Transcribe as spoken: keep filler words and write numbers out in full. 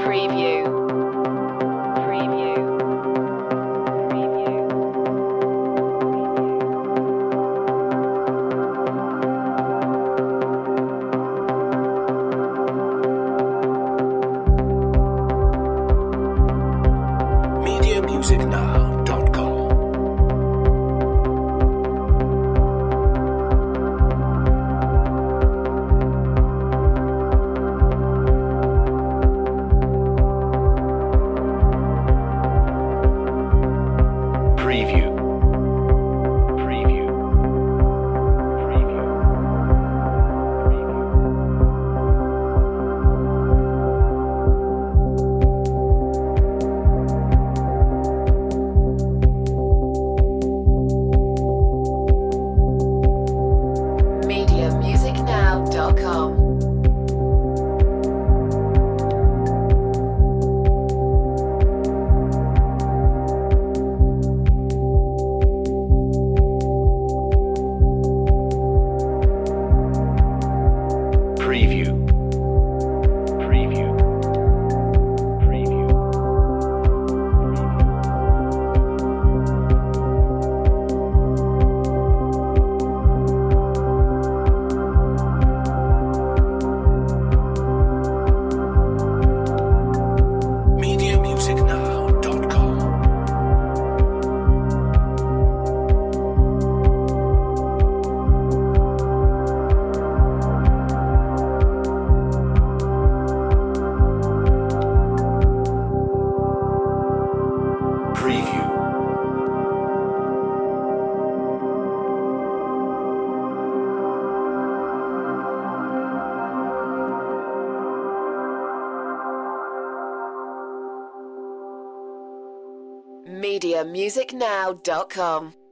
Preview. Preview. Preview. media music now dot com Preview. Preview. Preview. media music now dot com. Preview. Preview. Preview. media music now dot com Preview. media music now dot com.